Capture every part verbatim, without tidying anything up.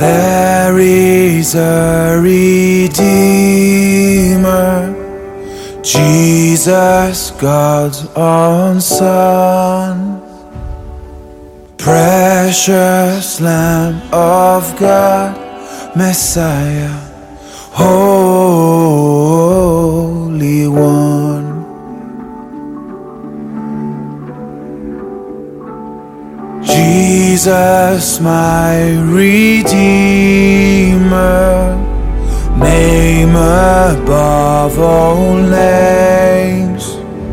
There is a Redeemer, Jesus, God's own Son, precious Lamb of God, Messiah, Holy One. Jesus, my Redeemer, name above all names,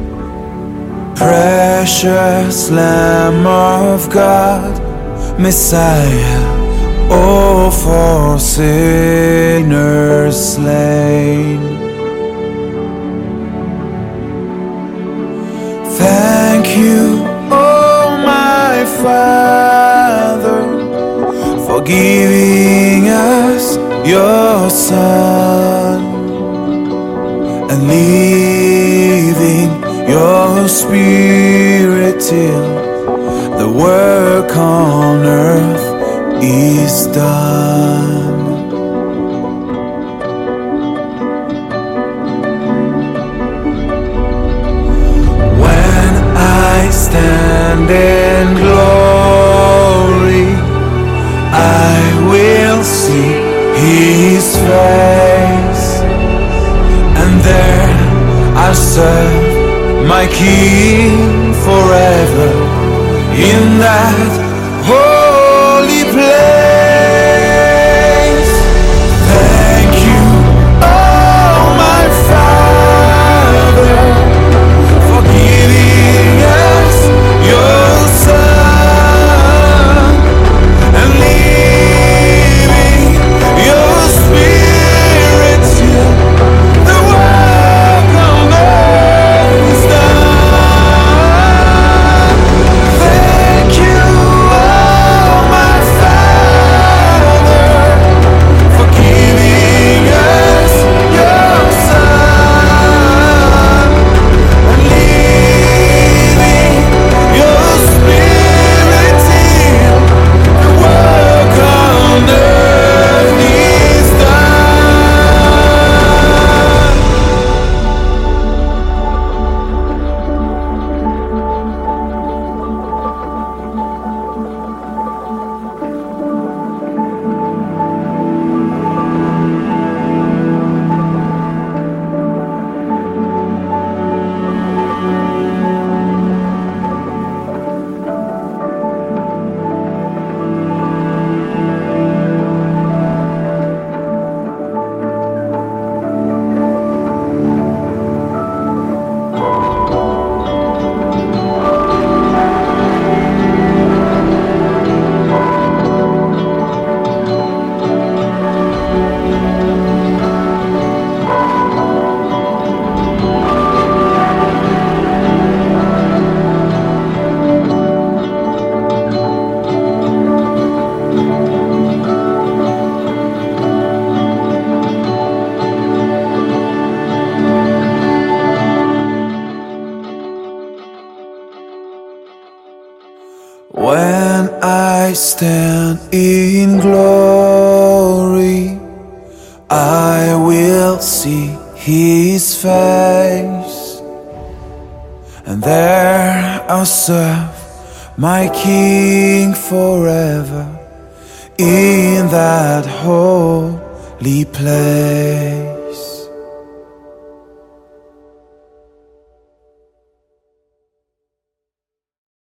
precious Lamb of God, Messiah, oh, for sinners slain. Thank you, oh my Father, for giving us your Son and leaving your Spirit till the work on earth is done. When I stand in glory, I will see His face, and there I'll serve my King forever in that holy place. Thank you, oh my Father, for giving us your Son and leaving your Spirit till the work on earth is done. Thank you, oh my Father, for giving us your Son and leaving your Spirit till the work on earth is done. When I stand in glory, I will see His face, and there I'll serve my King forever in that holy place.